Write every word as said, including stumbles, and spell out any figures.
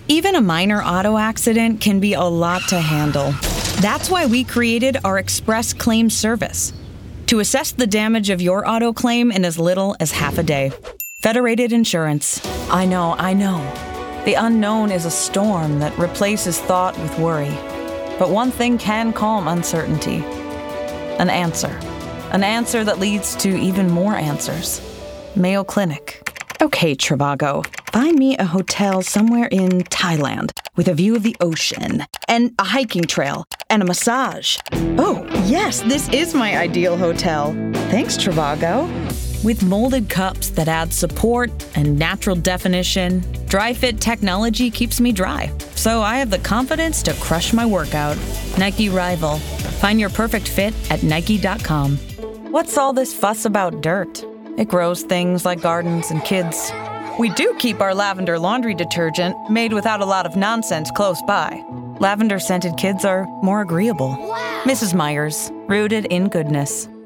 Even a minor auto accident can be a lot to handle. That's why we created our Express Claim Service, to assess the damage of your auto claim in as little as half a day. Federated Insurance. I know, I know. The unknown is a storm that replaces thought with worry. But one thing can calm uncertainty. An answer. An answer that leads to even more answers. Mayo Clinic. Okay, Trivago, find me a hotel somewhere in Thailand with a view of the ocean and a hiking trail and a massage. Oh, yes, this is my ideal hotel. Thanks, Trivago. With molded cups that add support and natural definition, Dri-Fit technology keeps me dry, so I have the confidence to crush my workout. Nike Rival. Find your perfect fit at Nike dot com. What's all this fuss about dirt? It grows things like gardens and kids. We do keep our lavender laundry detergent made without a lot of nonsense close by. Lavender-scented kids are more agreeable. Wow. Missus Myers, rooted in goodness.